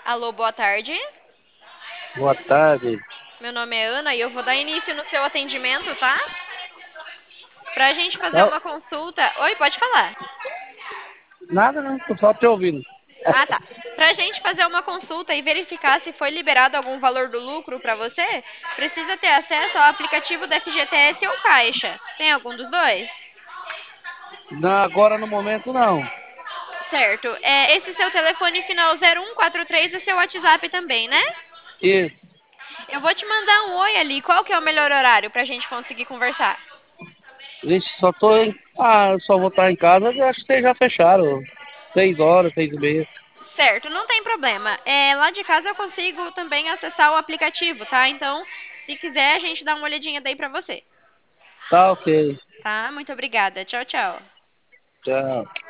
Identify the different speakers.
Speaker 1: Alô, boa tarde.
Speaker 2: Boa tarde.
Speaker 1: Meu nome é Ana e eu vou dar início no seu atendimento, tá? Pra gente fazer
Speaker 2: Não,
Speaker 1: uma consulta. Oi, pode falar.
Speaker 2: nada não, tô só te ouvindo.
Speaker 1: Ah, tá. Pra gente fazer uma consulta e verificar se foi liberado algum valor do lucro pra você, precisa ter acesso ao aplicativo da FGTS ou Caixa. Tem algum dos dois?
Speaker 2: Não, agora no momento não.
Speaker 1: Certo. Esse seu telefone final 0143 é seu WhatsApp também, né?
Speaker 2: Isso.
Speaker 1: Eu vou te mandar um oi ali. Qual que é o melhor horário pra gente conseguir conversar?
Speaker 2: Vixe, só tô em. Ah, eu só vou estar em casa, eu acho que vocês já fecharam. 6 horas, 6h30.
Speaker 1: Certo, não tem problema. Lá de casa eu consigo também acessar o aplicativo, tá? Então, se quiser, a gente dá uma olhadinha daí pra você.
Speaker 2: Tá ok.
Speaker 1: Tá? Muito obrigada. Tchau, tchau.
Speaker 2: Tchau.